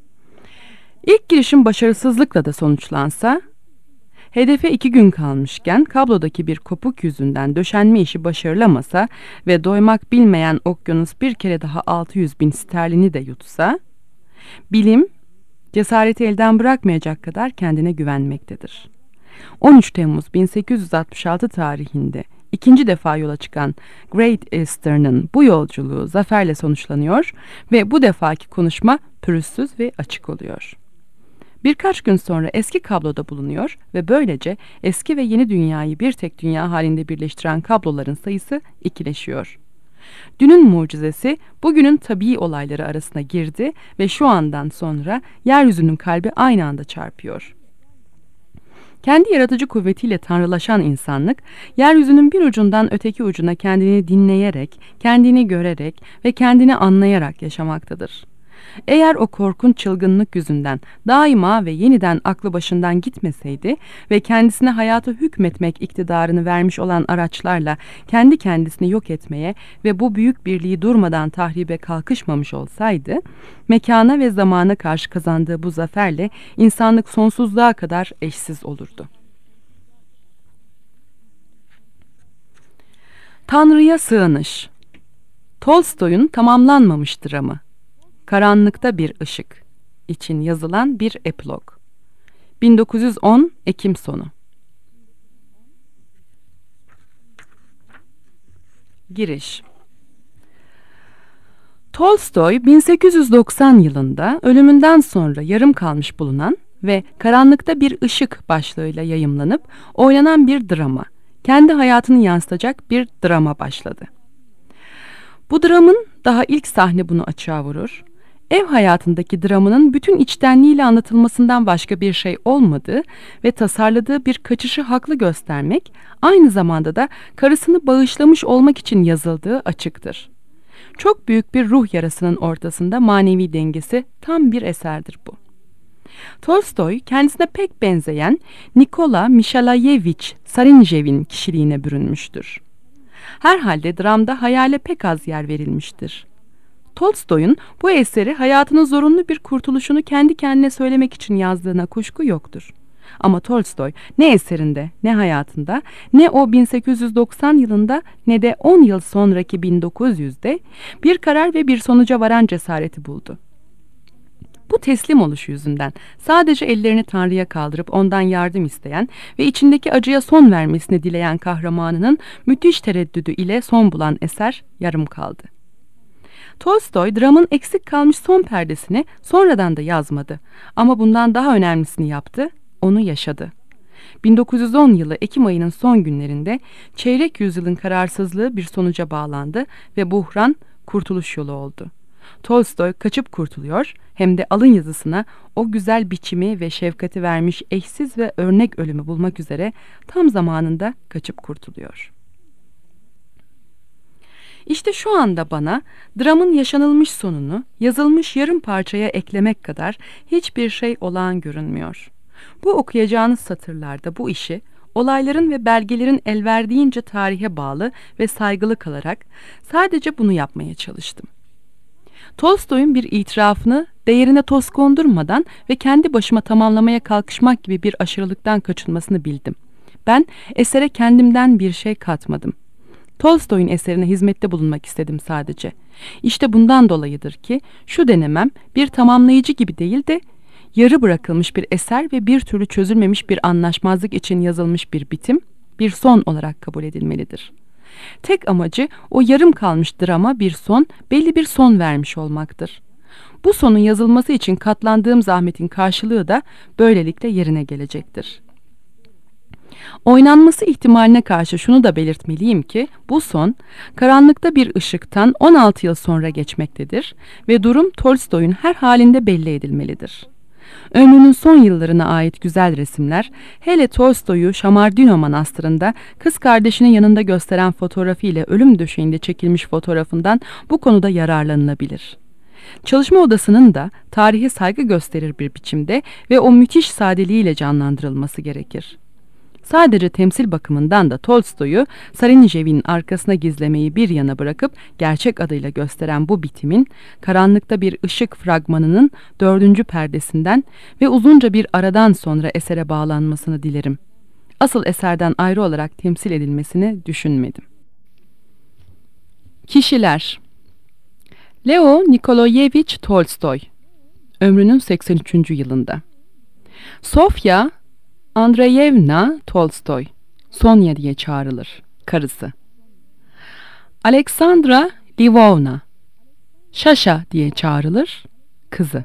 A: İlk girişim başarısızlıkla da sonuçlansa, hedefe 2 gün kalmışken kablodaki bir kopuk yüzünden döşenme işi başarılamasa ve doymak bilmeyen okyanus bir kere daha 600 bin sterlini de yutsa, bilim cesareti elden bırakmayacak kadar kendine güvenmektedir. 13 Temmuz 1866 tarihinde ikinci defa yola çıkan Great Eastern'ın bu yolculuğu zaferle sonuçlanıyor ve bu defaki konuşma pürüzsüz ve açık oluyor. Birkaç gün sonra eski kabloda bulunuyor ve böylece eski ve yeni dünyayı bir tek dünya halinde birleştiren kabloların sayısı ikileşiyor. Dünün mucizesi bugünün tabii olayları arasına girdi ve şu andan sonra yeryüzünün kalbi aynı anda çarpıyor. Kendi yaratıcı kuvvetiyle tanrılaşan insanlık, yeryüzünün bir ucundan öteki ucuna kendini dinleyerek, kendini görerek ve kendini anlayarak yaşamaktadır. Eğer o korkunç çılgınlık yüzünden daima ve yeniden aklı başından gitmeseydi ve kendisine hayatı hükmetmek iktidarını vermiş olan araçlarla kendi kendisini yok etmeye ve bu büyük birliği durmadan tahribe kalkışmamış olsaydı, mekana ve zamana karşı kazandığı bu zaferle insanlık sonsuzluğa kadar eşsiz olurdu. Tanrı'ya sığınış. Tolstoy'un tamamlanmamış dramı. Karanlıkta bir ışık için yazılan bir epilog. 1910 Ekim sonu. Giriş. Tolstoy 1890 yılında ölümünden sonra yarım kalmış bulunan ve Karanlıkta Bir Işık başlığıyla yayımlanıp oynanan bir drama, kendi hayatını yansıtacak bir drama başladı. Bu dramın daha ilk sahne bunu açığa vurur. Ev hayatındaki dramının bütün içtenliğiyle anlatılmasından başka bir şey olmadığı ve tasarladığı bir kaçışı haklı göstermek, aynı zamanda da karısını bağışlamış olmak için yazıldığı açıktır. Çok büyük bir ruh yarasının ortasında manevi dengesi tam bir eserdir bu. Tolstoy, kendisine pek benzeyen Nikola Mişalayevich Sarinjev'in kişiliğine bürünmüştür. Herhalde dramda hayale pek az yer verilmiştir. Tolstoy'un bu eseri hayatının zorunlu bir kurtuluşunu kendi kendine söylemek için yazdığına kuşku yoktur. Ama Tolstoy ne eserinde, ne hayatında, ne o 1890 yılında ne de 10 yıl sonraki 1900'de bir karar ve bir sonuca varan cesareti buldu. Bu teslim oluşu yüzünden sadece ellerini Tanrı'ya kaldırıp ondan yardım isteyen ve içindeki acıya son vermesini dileyen kahramanının müthiş tereddüdü ile son bulan eser yarım kaldı. Tolstoy, dramın eksik kalmış son perdesini sonradan da yazmadı ama bundan daha önemlisini yaptı, onu yaşadı. 1910 yılı Ekim ayının son günlerinde çeyrek yüzyılın kararsızlığı bir sonuca bağlandı ve buhran kurtuluş yolu oldu. Tolstoy kaçıp kurtuluyor, hem de alın yazısına o güzel biçimi ve şefkati vermiş eşsiz ve örnek ölümü bulmak üzere tam zamanında kaçıp kurtuluyor. İşte şu anda bana dramın yaşanılmış sonunu yazılmış yarım parçaya eklemek kadar hiçbir şey olağan görünmüyor. Bu okuyacağınız satırlarda bu işi olayların ve belgelerin elverdiğince tarihe bağlı ve saygılı kalarak sadece bunu yapmaya çalıştım. Tolstoy'un bir itirafını değerine toz kondurmadan ve kendi başıma tamamlamaya kalkışmak gibi bir aşırılıktan kaçınmasını bildim. Ben esere kendimden bir şey katmadım. Tolstoy'un eserine hizmette bulunmak istedim sadece. İşte bundan dolayıdır ki şu denemem bir tamamlayıcı gibi değil de yarı bırakılmış bir eser ve bir türlü çözülmemiş bir anlaşmazlık için yazılmış bir bitim, bir son olarak kabul edilmelidir. Tek amacı o yarım kalmış drama bir son, belli bir son vermiş olmaktır. Bu sonun yazılması için katlandığım zahmetin karşılığı da böylelikle yerine gelecektir. Oynanması ihtimaline karşı şunu da belirtmeliyim ki bu son, Karanlıkta Bir Işık'tan 16 yıl sonra geçmektedir ve durum Tolstoy'un her halinde belli edilmelidir. Ömrünün son yıllarına ait güzel resimler, hele Tolstoy'u Şamardino Manastırı'nda kız kardeşinin yanında gösteren fotoğrafı ile ölüm döşeğinde çekilmiş fotoğrafından bu konuda yararlanılabilir. Çalışma odasının da tarihe saygı gösterir bir biçimde ve o müthiş sadeliğiyle canlandırılması gerekir. Sadece temsil bakımından da Tolstoy'u Sarinjev'in arkasına gizlemeyi bir yana bırakıp gerçek adıyla gösteren bu bitimin Karanlıkta Bir Işık fragmanının 4. perdesinden ve uzunca bir aradan sonra esere bağlanmasını dilerim. Asıl eserden ayrı olarak temsil edilmesini düşünmedim. Kişiler: Leo Nikolayevich Tolstoy, ömrünün 83. yılında. Sofya Andreyevna Tolstoy, Sonya diye çağrılır, karısı. Alexandra Lvovna, Şaşa diye çağrılır, kızı.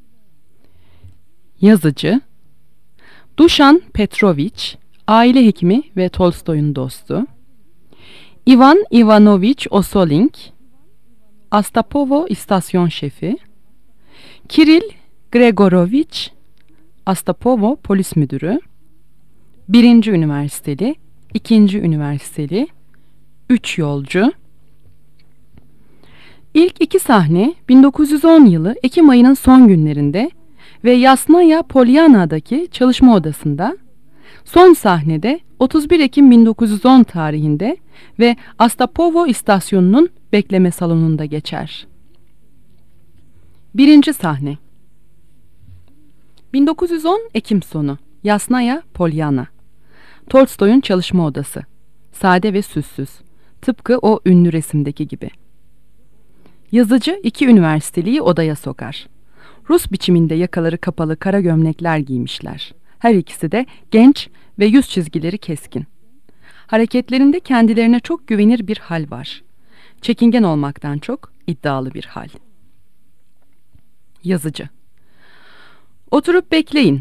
A: Yazıcı Duşan Petrovich, aile hekimi ve Tolstoy'un dostu. Ivan Ivanovich Osolink, Astapovo istasyon şefi. Kiril Gregorovich, Astapovo polis müdürü. 1. üniversiteli, 2. üniversiteli, 3 yolcu. İlk 2 sahne 1910 yılı Ekim ayının son günlerinde ve Yasnaya Polyana'daki çalışma odasında, son sahnede 31 Ekim 1910 tarihinde ve Astapovo istasyonunun bekleme salonunda geçer. 1. sahne 1910 Ekim sonu, Yasnaya Polyana. Tolstoy'un çalışma odası. Sade ve süssüz. Tıpkı o ünlü resimdeki gibi. Yazıcı 2 üniversiteliyi odaya sokar. Rus biçiminde yakaları kapalı kara gömlekler giymişler. Her ikisi de genç ve yüz çizgileri keskin. Hareketlerinde kendilerine çok güvenir bir hal var. Çekingen olmaktan çok iddialı bir hal. Yazıcı: Oturup bekleyin.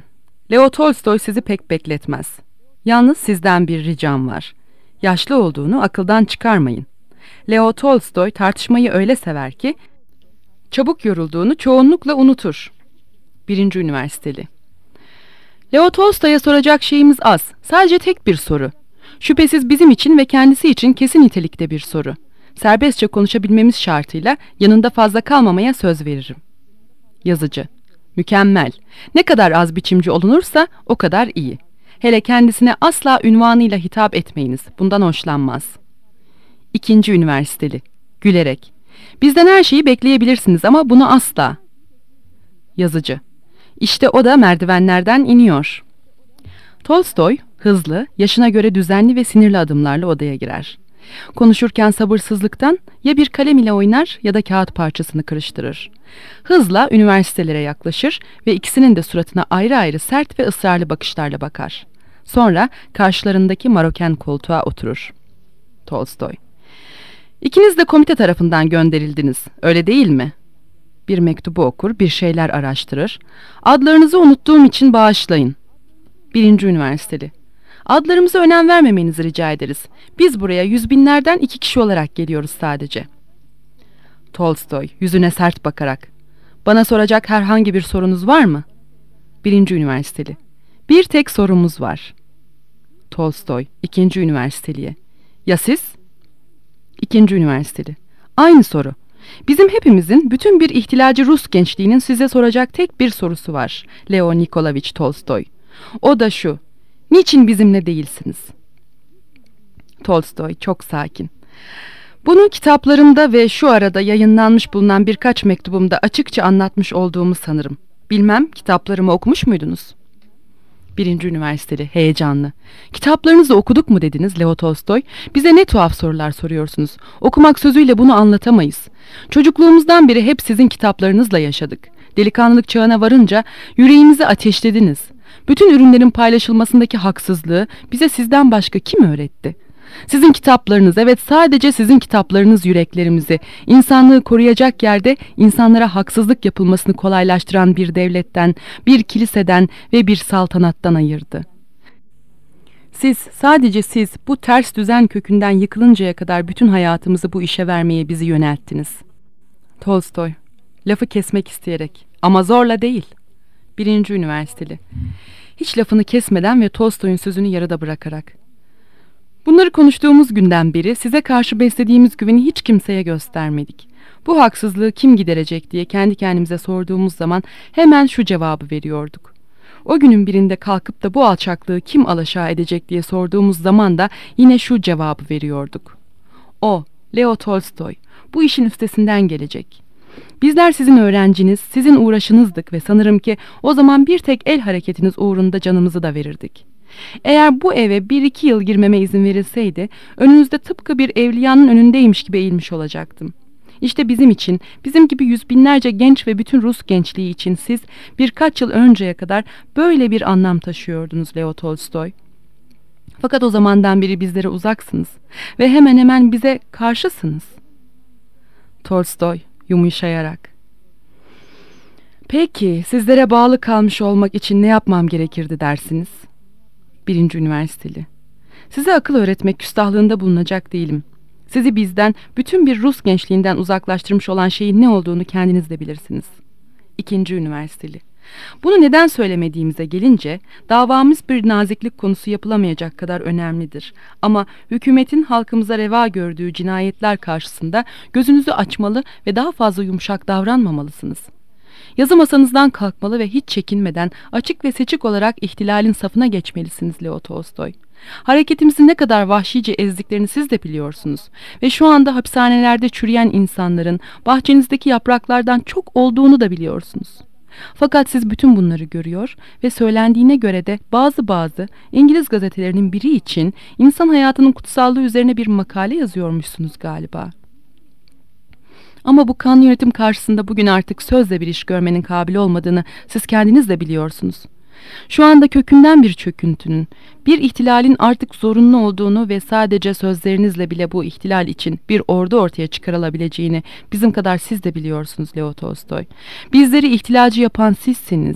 A: Leo Tolstoy sizi pek bekletmez. Yalnız sizden bir ricam var. Yaşlı olduğunu akıldan çıkarmayın. Leo Tolstoy tartışmayı öyle sever ki çabuk yorulduğunu çoğunlukla unutur. Birinci Üniversiteli. Leo Tolstoy'a soracak şeyimiz az. Sadece tek bir soru. Şüphesiz bizim için ve kendisi için kesin nitelikte bir soru. Serbestçe konuşabilmemiz şartıyla yanında fazla kalmamaya söz veririm. Yazıcı. Mükemmel. Ne kadar az biçimci olunursa o kadar iyi. Hele kendisine asla ünvanıyla hitap etmeyiniz. Bundan hoşlanmaz. İkinci Üniversiteli. Gülerek. Bizden her şeyi bekleyebilirsiniz ama bunu asla. Yazıcı. İşte o da merdivenlerden iniyor. Tolstoy, hızlı, yaşına göre düzenli ve sinirli adımlarla odaya girer. Konuşurken sabırsızlıktan ya bir kalem ile oynar ya da kağıt parçasını kırıştırır. Hızla üniversitelere yaklaşır ve ikisinin de suratına ayrı ayrı sert ve ısrarlı bakışlarla bakar. Sonra karşılarındaki maroken koltuğa oturur. Tolstoy. İkiniz de komite tarafından gönderildiniz, öyle değil mi? Bir mektubu okur, bir şeyler araştırır. Adlarınızı unuttuğum için bağışlayın. Birinci Üniversiteli. Adlarımıza önem vermemenizi rica ederiz. Biz buraya yüz binlerden 2 kişi olarak geliyoruz sadece. Tolstoy yüzüne sert bakarak. Bana soracak herhangi bir sorunuz var mı? Birinci Üniversiteli. Bir tek sorumuz var. Tolstoy ikinci Üniversiteliye. Ya siz? İkinci Üniversiteli. Aynı soru. Bizim hepimizin bütün bir ihtilacı Rus gençliğinin size soracak tek bir sorusu var. Leo Nikolavich Tolstoy. O da şu. Niçin bizimle değilsiniz? Tolstoy çok sakin. Bunu kitaplarımda ve şu arada yayınlanmış bulunan birkaç mektubumda açıkça anlatmış olduğumu sanırım. Bilmem, kitaplarımı okumuş muydunuz? Birinci Üniversiteli heyecanlı. Kitaplarınızı okuduk mu dediniz Leo Tolstoy? Bize ne tuhaf sorular soruyorsunuz. Okumak sözüyle bunu anlatamayız. Çocukluğumuzdan beri hep sizin kitaplarınızla yaşadık. Delikanlılık çağına varınca yüreğimizi ateşlediniz. Bütün ürünlerin paylaşılmasındaki haksızlığı bize sizden başka kim öğretti? Sizin kitaplarınız, evet sadece sizin kitaplarınız yüreklerimizi, insanlığı koruyacak yerde insanlara haksızlık yapılmasını kolaylaştıran bir devletten, bir kiliseden ve bir saltanattan ayırdı. Siz, sadece siz bu ters düzen kökünden yıkılıncaya kadar bütün hayatımızı bu işe vermeye bizi yönelttiniz. Tolstoy, lafı kesmek isteyerek ama zorla değil. Birinci Üniversiteli. Hiç lafını kesmeden ve Tolstoy'un sözünü yarıda bırakarak. Bunları konuştuğumuz günden beri size karşı beslediğimiz güveni hiç kimseye göstermedik. Bu haksızlığı kim giderecek diye kendi kendimize sorduğumuz zaman hemen şu cevabı veriyorduk. O günün birinde kalkıp da bu alçaklığı kim alaşağı edecek diye sorduğumuz zaman da yine şu cevabı veriyorduk. O, Leo Tolstoy, bu işin üstesinden gelecek. Bizler sizin öğrenciniz, sizin uğraşınızdık ve sanırım ki o zaman bir tek el hareketiniz uğrunda canımızı da verirdik. Eğer bu eve 1-2 yıl girmeme izin verilseydi, önünüzde tıpkı bir evliyanın önündeymiş gibi eğilmiş olacaktım. İşte bizim için, bizim gibi yüz binlerce genç ve bütün Rus gençliği için siz birkaç yıl önceye kadar böyle bir anlam taşıyordunuz Leo Tolstoy. Fakat o zamandan beri bizlere uzaksınız ve hemen hemen bize karşısınız. Tolstoy yumuşayarak. Peki sizlere bağlı kalmış olmak için ne yapmam gerekirdi dersiniz? Birinci Üniversiteli. Size akıl öğretmek küstahlığında bulunacak değilim. Sizi bizden, bütün bir Rus gençliğinden uzaklaştırmış olan şeyin ne olduğunu kendiniz de bilirsiniz. İkinci Üniversiteli. Bunu neden söylemediğimize gelince, davamız bir naziklik konusu yapılamayacak kadar önemlidir. Ama hükümetin halkımıza reva gördüğü cinayetler karşısında gözünüzü açmalı ve daha fazla yumuşak davranmamalısınız. Yazı masanızdan kalkmalı ve hiç çekinmeden açık ve seçik olarak ihtilalin safına geçmelisiniz Leo Tolstoy. Hareketimizi ne kadar vahşice ezdiklerini siz de biliyorsunuz ve şu anda hapishanelerde çürüyen insanların bahçenizdeki yapraklardan çok olduğunu da biliyorsunuz. Fakat siz bütün bunları görüyor ve söylendiğine göre de bazı İngiliz gazetelerinin biri için insan hayatının kutsallığı üzerine bir makale yazıyormuşsunuz galiba. Ama bu kanlı yönetim karşısında bugün artık sözle bir iş görmenin kabil olmadığını siz kendiniz de biliyorsunuz. Şu anda kökünden bir çöküntünün, bir ihtilalin artık zorunlu olduğunu ve sadece sözlerinizle bile bu ihtilal için bir ordu ortaya çıkarılabileceğini bizim kadar siz de biliyorsunuz Leo Tolstoy. Bizleri ihtilacı yapan sizsiniz.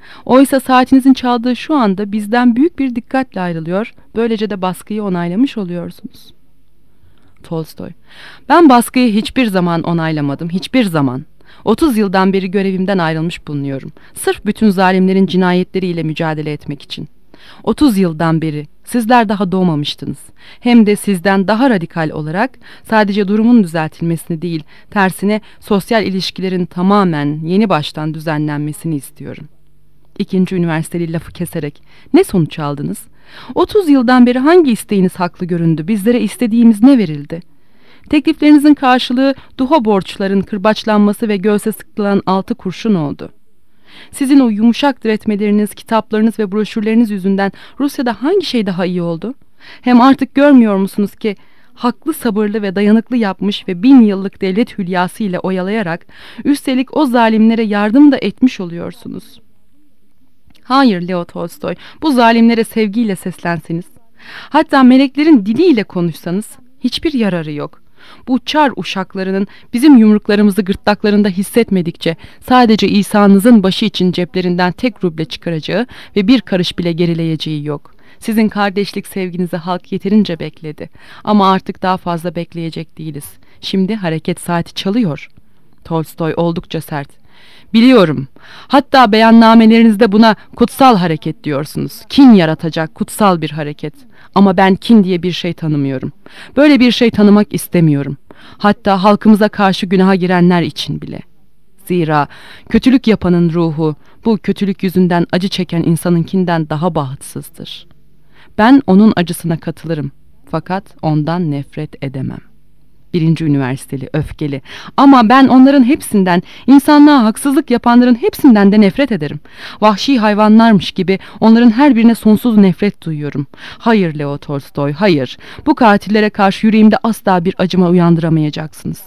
A: Oysa saatinizin çaldığı şu anda bizden büyük bir dikkatle ayrılıyor, böylece de baskıyı onaylamış oluyorsunuz. Tolstoy: Ben baskıyı hiçbir zaman onaylamadım, hiçbir zaman. 30 yıldan beri görevimden ayrılmış bulunuyorum. Sırf bütün zalimlerin cinayetleriyle mücadele etmek için. 30 yıldan beri sizler daha doğmamıştınız. Hem de sizden daha radikal olarak sadece durumun düzeltilmesini değil, tersine sosyal ilişkilerin tamamen yeni baştan düzenlenmesini istiyorum. İkinci üniversiteli lafı keserek: Ne sonuç aldınız? 30 yıldan beri hangi isteğiniz haklı göründü? Bizlere istediğimiz ne verildi? Tekliflerinizin karşılığı duha borçların kırbaçlanması ve göğse sıkılan 6 kurşun oldu. Sizin o yumuşak diretmeleriniz, kitaplarınız ve broşürleriniz yüzünden Rusya'da hangi şey daha iyi oldu? Hem artık görmüyor musunuz ki haklı, sabırlı ve dayanıklı yapmış ve 1000 yıllık devlet hülyası ile oyalayarak üstelik o zalimlere yardım da etmiş oluyorsunuz. Hayır Leo Tolstoy, bu zalimlere sevgiyle seslenseniz, hatta meleklerin diliyle konuşsanız hiçbir yararı yok. Bu çar uşaklarının bizim yumruklarımızı gırtlaklarında hissetmedikçe sadece İsa'nızın başı için ceplerinden tek ruble çıkaracağı ve bir karış bile gerileyeceği yok. Sizin kardeşlik sevginizi halk yeterince bekledi. Ama artık daha fazla bekleyecek değiliz. Şimdi hareket saati çalıyor. Tolstoy oldukça sert. Biliyorum. Hatta beyannamenerinizde buna kutsal hareket diyorsunuz. Kin yaratacak kutsal bir hareket. Ama ben kin diye bir şey tanımıyorum. Böyle bir şey tanımak istemiyorum. Hatta halkımıza karşı günaha girenler için bile. Zira kötülük yapanın ruhu bu kötülük yüzünden acı çeken insanınkinden daha bahtsızdır. Ben onun acısına katılırım. Fakat ondan nefret edemem. Birinci üniversiteli, öfkeli. Ama ben onların hepsinden, insanlığa haksızlık yapanların hepsinden de nefret ederim. Vahşi hayvanlarmış gibi onların her birine sonsuz nefret duyuyorum. Hayır Leo Tolstoy, hayır. Bu katillere karşı yüreğimde asla bir acıma uyandıramayacaksınız.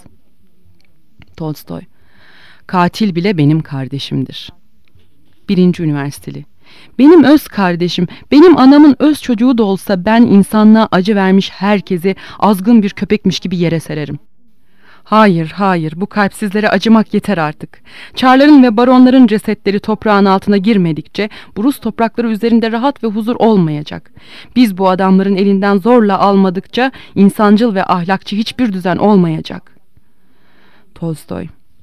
A: Tolstoy: Katil bile benim kardeşimdir. Birinci üniversiteli: Benim öz kardeşim, benim anamın öz çocuğu da olsa ben insanlığa acı vermiş herkesi azgın bir köpekmiş gibi yere sererim. Hayır, hayır, bu kalpsizlere acımak yeter artık. Çarların ve baronların cesetleri toprağın altına girmedikçe bu Rus toprakları üzerinde rahat ve huzur olmayacak. Biz bu adamların elinden zorla almadıkça insancıl ve ahlakçı hiçbir düzen olmayacak. Tolstoy: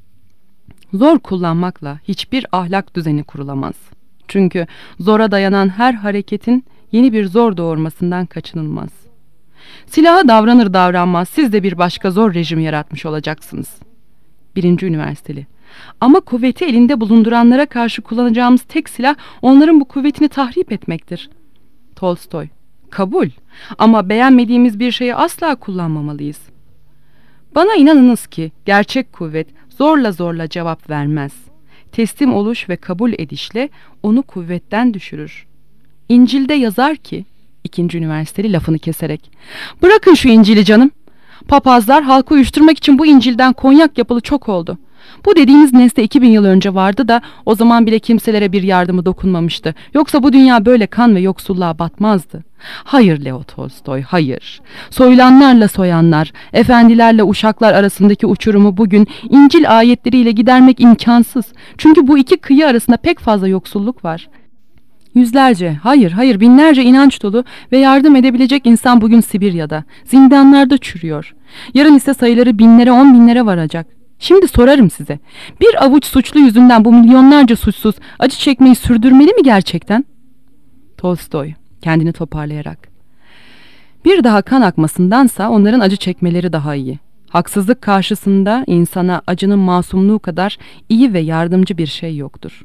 A: Zor kullanmakla hiçbir ahlak düzeni kurulamaz. Çünkü zora dayanan her hareketin yeni bir zor doğurmasından kaçınılmaz. Silaha davranır davranmaz siz de bir başka zor rejim yaratmış olacaksınız. Birinci üniversiteli: Ama kuvveti elinde bulunduranlara karşı kullanacağımız tek silah onların bu kuvvetini tahrip etmektir. Tolstoy: Kabul. Ama beğenmediğimiz bir şeyi asla kullanmamalıyız. Bana inanınız ki gerçek kuvvet zorla zorla cevap vermez. Teslim oluş ve kabul edişle onu kuvvetten düşürür. İncil'de yazar ki, ikinci üniversiteli lafını keserek, bırakın şu İncil'i canım. Papazlar halkı uyuşturmak için bu İncil'den konyak yapılı çok oldu. Bu dediğiniz nesne 2000 yıl önce vardı da o zaman bile kimselere bir yardımı dokunmamıştı. Yoksa bu dünya böyle kan ve yoksulluğa batmazdı. Hayır Leo Tolstoy, hayır. Soyulanlarla soyanlar, efendilerle uşaklar arasındaki uçurumu bugün İncil ayetleriyle gidermek imkansız. Çünkü bu iki kıyı arasında pek fazla yoksulluk var. Yüzlerce, hayır binlerce inanç dolu ve yardım edebilecek insan bugün Sibirya'da, zindanlarda çürüyor. Yarın ise sayıları binlere, 10 binlere varacak. Şimdi sorarım size, bir avuç suçlu yüzünden bu milyonlarca suçsuz acı çekmeyi sürdürmeli mi gerçekten? Tolstoy kendini toparlayarak: Bir daha kan akmasındansa onların acı çekmeleri daha iyi. Haksızlık karşısında insana acının masumluğu kadar iyi ve yardımcı bir şey yoktur.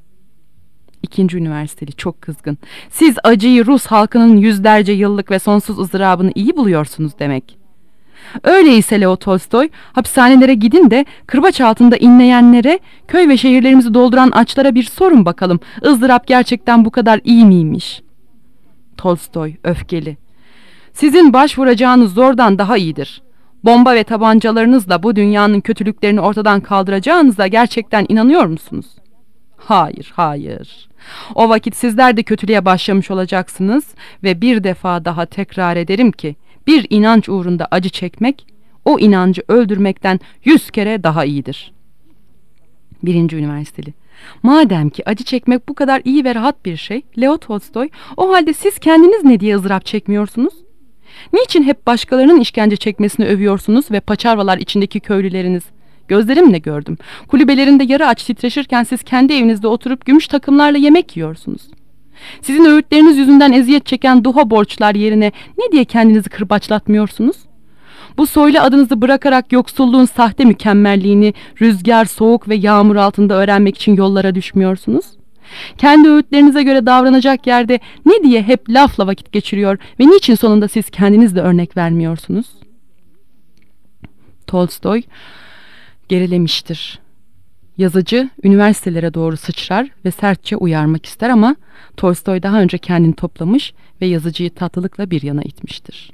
A: İkinci üniversiteli çok kızgın. Siz acıyı Rus halkının yüzlerce yıllık ve sonsuz ızdırabını iyi buluyorsunuz demek. Öyleyse Leo Tolstoy, hapishanelere gidin de kırbaç altında inleyenlere, köy ve şehirlerimizi dolduran açlara bir sorun bakalım. ızdırap gerçekten bu kadar iyi miymiş? Tolstoy öfkeli: Sizin başvuracağınız zordan daha iyidir. Bomba ve tabancalarınızla bu dünyanın kötülüklerini ortadan kaldıracağınıza gerçekten inanıyor musunuz? Hayır, hayır. O vakit sizler de kötülüğe başlamış olacaksınız ve bir defa daha tekrar ederim ki bir inanç uğrunda acı çekmek, o inancı öldürmekten 100 kere daha iyidir. Birinci üniversiteli: Madem ki acı çekmek bu kadar iyi ve rahat bir şey, Leo Tolstoy, o halde siz kendiniz ne diye ızdırap çekmiyorsunuz? Niçin hep başkalarının işkence çekmesini övüyorsunuz ve paçavralar içindeki köylüleriniz? Gözlerimle gördüm. Kulübelerinde yarı aç titreşirken siz kendi evinizde oturup gümüş takımlarla yemek yiyorsunuz. Sizin öğütleriniz yüzünden eziyet çeken duha borçlar yerine ne diye kendinizi kırbaçlatmıyorsunuz? Bu soylu adınızı bırakarak yoksulluğun sahte mükemmelliğini rüzgar, soğuk ve yağmur altında öğrenmek için yollara düşmüyorsunuz? Kendi öğütlerinize göre davranacak yerde ne diye hep lafla vakit geçiriyor ve niçin sonunda siz kendiniz de örnek vermiyorsunuz? Tolstoy gerilemiştir. Yazıcı üniversitelere doğru sıçrar ve sertçe uyarmak ister ama Tolstoy daha önce kendini toplamış ve yazıcıyı tatlılıkla bir yana itmiştir.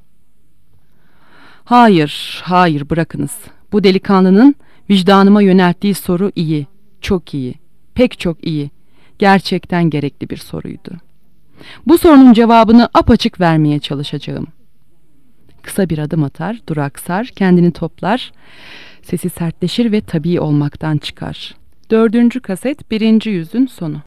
A: Hayır, hayır bırakınız. Bu delikanlının vicdanıma yönelttiği soru iyi, çok iyi, pek çok iyi. Gerçekten gerekli bir soruydu. Bu sorunun cevabını apaçık vermeye çalışacağım. Kısa bir adım atar, duraksar, kendini toplar, sesi sertleşir ve tabii olmaktan çıkar. 4. kaset 1. yüzün sonu.